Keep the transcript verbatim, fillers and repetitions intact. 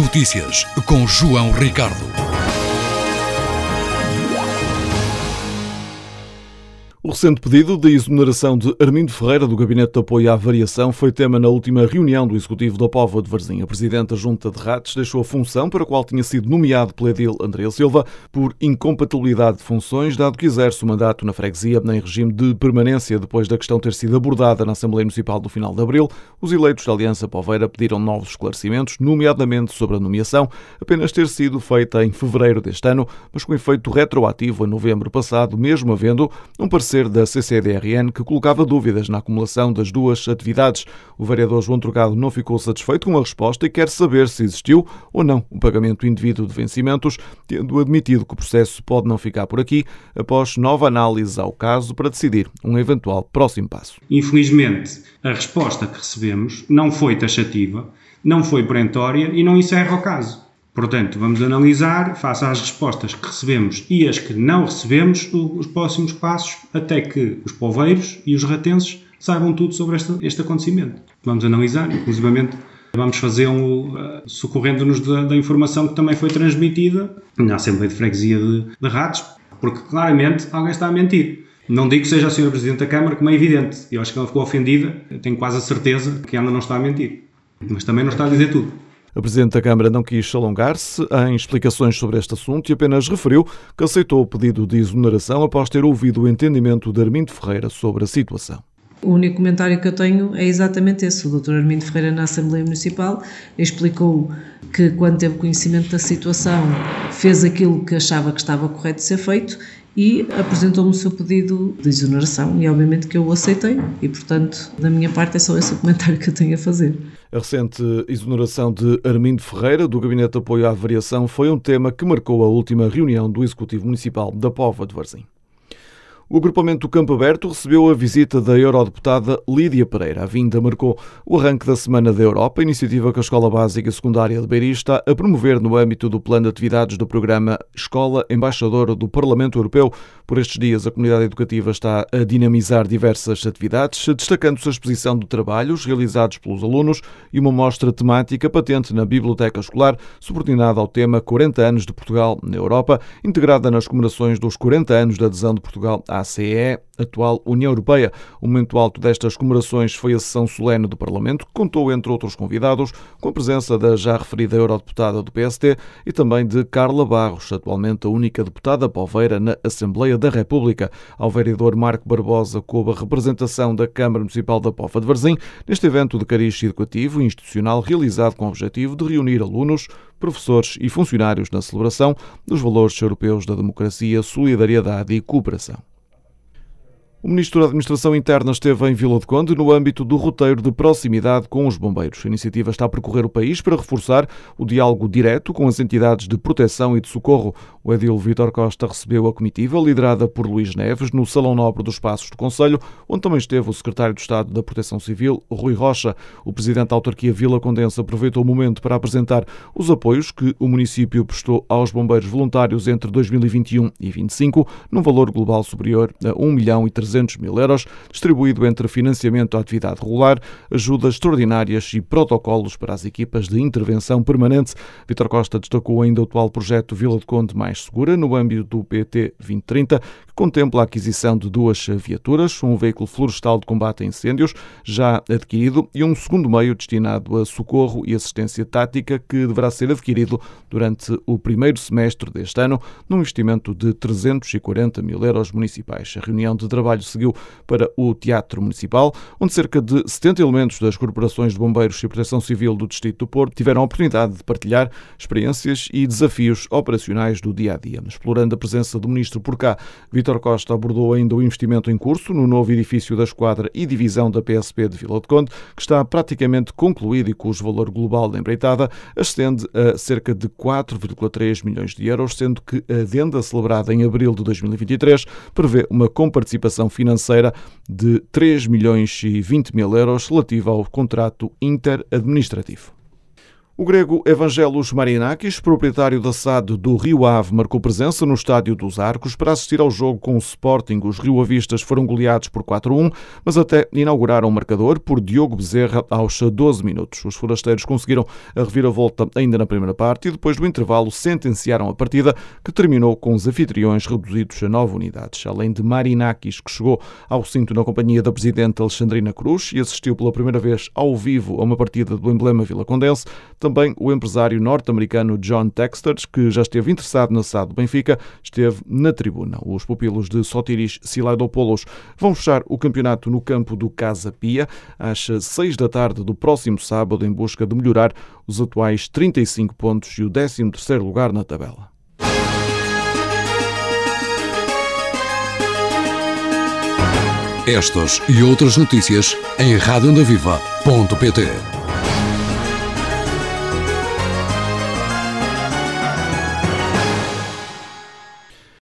Notícias com João Ricardo. O recente pedido de exoneração de Armindo Ferreira do Gabinete de Apoio à Variação foi tema na última reunião do Executivo da Póvoa de Varzim. A Presidente da Junta de Ratos deixou a função para a qual tinha sido nomeado pela edil Andréa Silva por incompatibilidade de funções, dado que exerce o mandato na freguesia em regime de permanência depois da questão ter sido abordada na Assembleia Municipal no final de abril. Os eleitos da Aliança Poveira pediram novos esclarecimentos, nomeadamente sobre a nomeação, apenas ter sido feita em fevereiro deste ano, mas com efeito retroativo a novembro passado, mesmo havendo um parecer da C C D R N que colocava dúvidas na acumulação das duas atividades. O vereador João Trocado não ficou satisfeito com a resposta e quer saber se existiu ou não o pagamento indevido de vencimentos, tendo admitido que o processo pode não ficar por aqui, após nova análise ao caso para decidir um eventual próximo passo. Infelizmente, a resposta que recebemos não foi taxativa, não foi perentória e não encerra o caso. Portanto, vamos analisar, face às respostas que recebemos e as que não recebemos, os próximos passos, até que os poveiros e os ratenses saibam tudo sobre este, este acontecimento. Vamos analisar, inclusivamente vamos fazer um, uh, socorrendo-nos da, da informação que também foi transmitida na Assembleia de Freguesia de, de Ratos, porque claramente alguém está a mentir. Não digo que seja a senhora Presidente da Câmara, como é evidente. Eu acho que ela ficou ofendida, eu tenho quase a certeza que ela não está a mentir. Mas também não está a dizer tudo. A Presidente da Câmara não quis alongar-se em explicações sobre este assunto e apenas referiu que aceitou o pedido de exoneração após ter ouvido o entendimento de Armindo Ferreira sobre a situação. O único comentário que eu tenho é exatamente esse. O doutor Armindo Ferreira, na Assembleia Municipal, explicou que, quando teve conhecimento da situação, fez aquilo que achava que estava correto de ser feito e apresentou-me o seu pedido de exoneração e, obviamente, que eu o aceitei e, portanto, da minha parte, é só esse o comentário que eu tenho a fazer. A recente exoneração de Armindo Ferreira, do Gabinete de Apoio à Variação, foi um tema que marcou a última reunião do Executivo Municipal da Póvoa de Varzim. O agrupamento do Campo Aberto recebeu a visita da eurodeputada Lídia Pereira. A vinda marcou o arranque da Semana da Europa, iniciativa que a Escola Básica e Secundária de Beiriz está a promover no âmbito do plano de atividades do programa Escola Embaixadora do Parlamento Europeu. Por estes dias, a comunidade educativa está a dinamizar diversas atividades, destacando-se a exposição de trabalhos realizados pelos alunos e uma mostra temática patente na Biblioteca Escolar, subordinada ao tema quarenta anos de Portugal na Europa, integrada nas comemorações dos quarenta anos da adesão de Portugal à A C E, atual União Europeia. O momento alto destas comemorações foi a sessão solene do Parlamento, que contou, entre outros convidados, com a presença da já referida eurodeputada do P S D e também de Carla Barros, atualmente a única deputada poveira na Assembleia da República. Ao vereador Marco Barbosa coube a representação da Câmara Municipal da Póvoa de Varzim neste evento de cariz educativo e institucional realizado com o objetivo de reunir alunos, professores e funcionários na celebração dos valores europeus da democracia, solidariedade e cooperação. O Ministro da Administração Interna esteve em Vila do Conde no âmbito do roteiro de proximidade com os bombeiros. A iniciativa está a percorrer o país para reforçar o diálogo direto com as entidades de proteção e de socorro. O edil Vítor Costa recebeu a comitiva, liderada por Luís Neves, no Salão Nobre dos Passos do Concelho, onde também esteve o Secretário de Estado da Proteção Civil, Rui Rocha. O Presidente da Autarquia Vila Condense aproveitou o momento para apresentar os apoios que o município prestou aos bombeiros voluntários entre dois mil e vinte e um e vinte e cinco, num valor global superior a um milhão e trezentos mil euros, distribuído entre financiamento à atividade regular, ajudas extraordinárias e protocolos para as equipas de intervenção permanente. Vítor Costa destacou ainda o atual projeto Vila do Conde Mais Segura, no âmbito do P T vinte trinta, que contempla a aquisição de duas viaturas, um veículo florestal de combate a incêndios já adquirido e um segundo meio destinado a socorro e assistência tática que deverá ser adquirido durante o primeiro semestre deste ano, num investimento de trezentos e quarenta mil euros municipais. A reunião de trabalho seguiu para o Teatro Municipal, onde cerca de setenta elementos das corporações de bombeiros e proteção civil do Distrito do Porto tiveram a oportunidade de partilhar experiências e desafios operacionais do dia-a-dia. Explorando a presença do Ministro por cá, Vítor Costa abordou ainda o investimento em curso no novo edifício da Esquadra e Divisão da P S P de Vila do Conde, que está praticamente concluído e cujo valor global da empreitada ascende a cerca de quatro vírgula três milhões de euros, sendo que a adenda celebrada em abril de dois mil e vinte e três prevê uma comparticipação financeira de três milhões e vinte mil euros relativa ao contrato interadministrativo. O grego Evangelos Marinakis, proprietário da S A D do Rio Ave, marcou presença no Estádio dos Arcos para assistir ao jogo com o Sporting. Os rioavistas foram goleados por quatro a um, mas até inauguraram o marcador por Diogo Bezerra aos doze minutos. Os forasteiros conseguiram a reviravolta ainda na primeira parte e depois do intervalo sentenciaram a partida, que terminou com os anfitriões reduzidos a nove unidades. Além de Marinakis, que chegou ao cinto na companhia da presidente Alexandrina Cruz e assistiu pela primeira vez ao vivo a uma partida do emblema vilacondense, também o empresário norte-americano John Textor, que já esteve interessado na S A D do Benfica, esteve na tribuna. Os pupilos de Sotiris Silaidopoulos vão fechar o campeonato no campo do Casa Pia às seis da tarde do próximo sábado, em busca de melhorar os atuais trinta e cinco pontos e o décimo terceiro lugar na tabela. Estas e outras notícias em rádio onda viva ponto pt.